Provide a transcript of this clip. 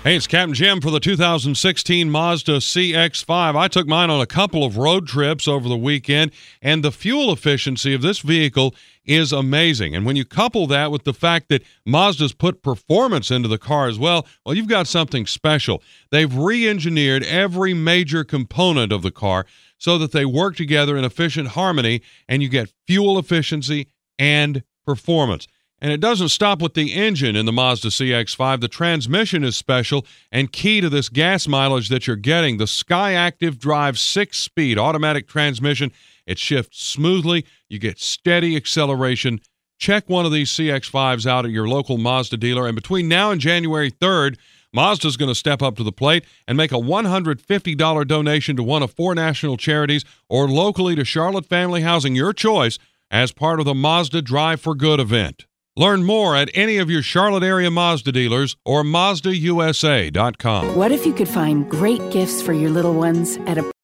Hey, it's Captain Jim for the 2016 Mazda CX-5. I took mine on a couple of road trips over the weekend, and the fuel efficiency of this vehicle is amazing. And when you couple that with the fact that Mazda's put performance into the car as well, you've got something special. They've re-engineered every major component of the car so that they work together in efficient harmony, and you get fuel efficiency and performance. And it doesn't stop with the engine in the Mazda CX-5. The transmission is special and key to this gas mileage that you're getting. The Skyactiv Drive 6-speed automatic transmission. It shifts smoothly. You get steady acceleration. Check one of these CX-5s out at your local Mazda dealer. And between now and January 3rd, Mazda's going to step up to the plate and make a $150 donation to one of 4 national charities or locally to Charlotte Family Housing, your choice, as part of the Mazda Drive for Good event. Learn more at any of your Charlotte area Mazda dealers or MazdaUSA.com. What if you could find great gifts for your little ones at a